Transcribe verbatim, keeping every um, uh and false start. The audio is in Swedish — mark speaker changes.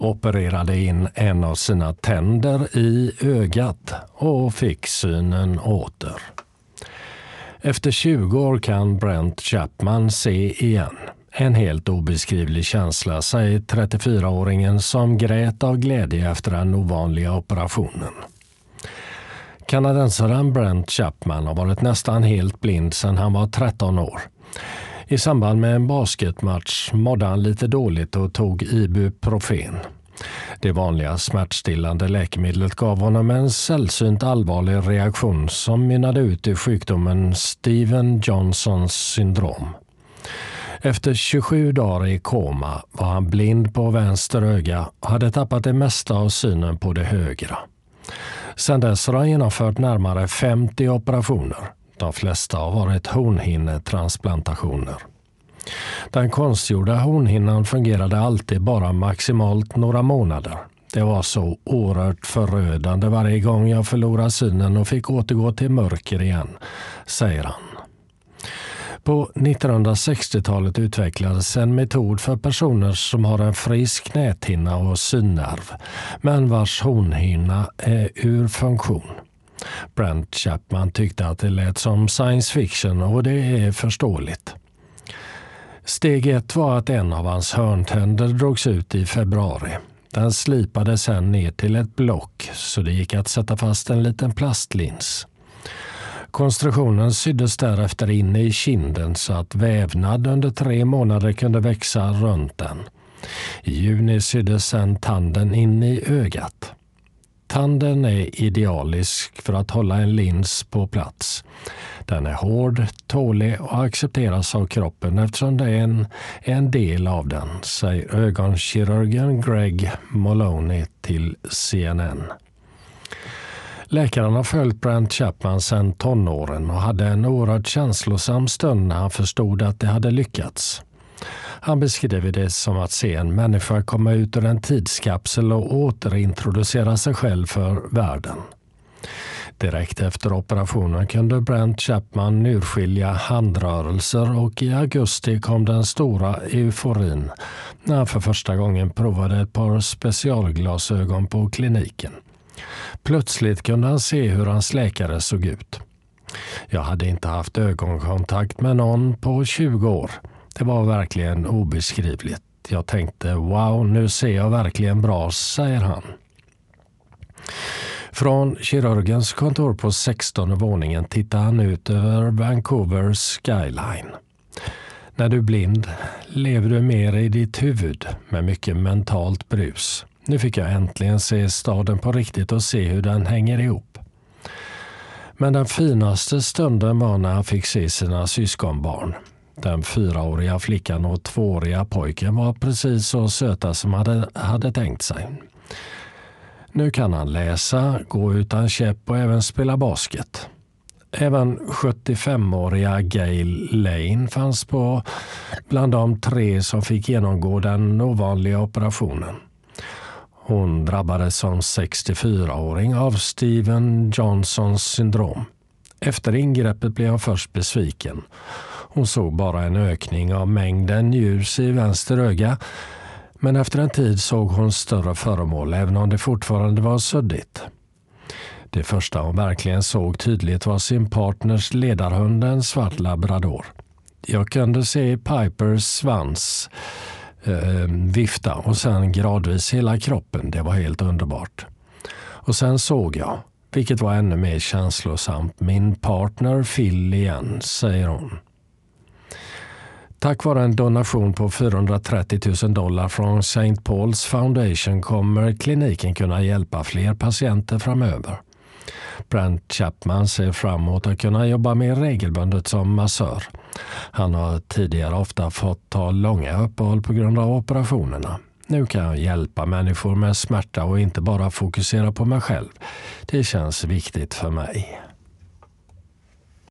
Speaker 1: opererade in en av sina tänder i ögat och fick synen åter. Efter tjugo år kan Brent Chapman se igen. En helt obeskrivlig känsla, säger trettiofyraåringen som grät av glädje efter den ovanliga operationen. Kanadensaren Brent Chapman har varit nästan helt blind sedan han var tretton år. I samband med en basketmatch mådde han lite dåligt och tog ibuprofen. Det vanliga smärtstillande läkemedlet gav honom en sällsynt allvarlig reaktion som mynnade ut i sjukdomen Stevens-Johnsons syndrom. Efter tjugosju dagar i koma var han blind på vänster öga och hade tappat det mesta av synen på det högra. Sedan dess har han genomfört närmare femtio operationer. De flesta har varit hornhinnetransplantationer. Den konstgjorda hornhinnan fungerade alltid bara maximalt några månader. Det var så oerhört förödande varje gång jag förlorade synen och fick återgå till mörker igen, säger han. På nittonhundrasextiotalet utvecklades en metod för personer som har en frisk näthinna och synnerv, men vars hornhinna är ur funktion. Brent Chapman tyckte att det lät som science fiction och det är förståeligt. Steg ett var att en av hans hörntänder drogs ut i februari. Den slipade sedan ner till ett block så det gick att sätta fast en liten plastlins. Konstruktionen syddes därefter in i kinden så att vävnad under tre månader kunde växa runt den. I juni syddes sedan tanden in i ögat. Tanden är idealisk för att hålla en lins på plats. Den är hård, tålig och accepteras av kroppen eftersom det är en, en del av den, säger ögonkirurgen Greg Maloney till C N N. Läkaren har följt Brent Chapman sedan tonåren och hade en oerhört känslosam stund när han förstod att det hade lyckats. Han beskriver det som att se en människa komma ut ur en tidskapsel och återintroducera sig själv för världen. Direkt efter operationen kunde Brent Chapman urskilja handrörelser och i augusti kom den stora euforin när han för första gången provade ett par specialglasögon på kliniken. Plötsligt kunde han se hur hans läkare såg ut. Jag hade inte haft ögonkontakt med någon på tjugo år. Det var verkligen obeskrivligt. Jag tänkte, wow, nu ser jag verkligen bra, säger han. Från kirurgens kontor på sextonde våningen tittar han ut över Vancouvers skyline. När du är blind lever du mer i ditt huvud med mycket mentalt brus. Nu fick jag äntligen se staden på riktigt och se hur den hänger ihop. Men den finaste stunden var när han fick se sina syskonbarn. Den fyraåriga flickan och tvååriga pojken var precis så söta som han hade, hade tänkt sig. Nu kan han läsa, gå utan käpp och även spela basket. Även sjuttiofemåriga Gail Lane fanns på bland de tre som fick genomgå den ovanliga operationen. Hon drabbades som sextiofyraåring av Stevens-Johnsons syndrom. Efter ingreppet blev hon först besviken. Hon såg bara en ökning av mängden ljus i vänster öga, men efter en tid såg hon större föremål även om det fortfarande var suddigt. Det första hon verkligen såg tydligt var sin partners ledarhund, en svart labrador. Jag kunde se Pipers svans eh, vifta och sen gradvis hela kroppen. Det var helt underbart. Och sen såg jag, vilket var ännu mer känslosamt, min partner Phil igen, säger hon. Tack vare en donation på fyrahundratrettio tusen dollar från Saint Paul's Foundation kommer kliniken kunna hjälpa fler patienter framöver. Brent Chapman ser fram emot att kunna jobba mer regelbundet som massör. Han har tidigare ofta fått ta långa uppehåll på grund av operationerna. Nu kan jag hjälpa människor med smärta och inte bara fokusera på mig själv. Det känns viktigt för mig.